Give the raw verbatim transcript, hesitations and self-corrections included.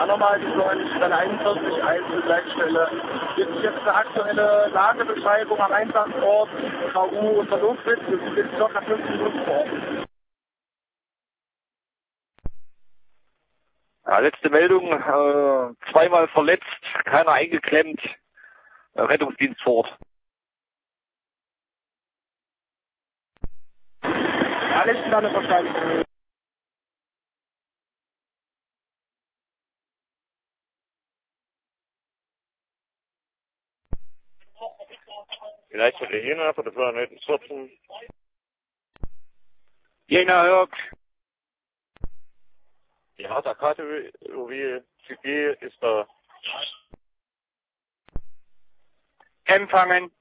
Ja, nochmal die neuen Stelle einundvierzig, eins zur Leitstelle. Hier ist jetzt eine aktuelle Lagebeschreibung am Einsatzort K U unter Lobwitz. Wir sind jetzt ca. fünf Minuten vor Ort. Ja, letzte Meldung, äh, zweimal verletzt, keiner eingeklemmt, äh, Rettungsdienst vor Ort. Alles klar, verstanden. Vielleicht für die Jena, für die zweihundertvierzehn. Jena hört. Ja, der K T W C G ist da. Empfangen.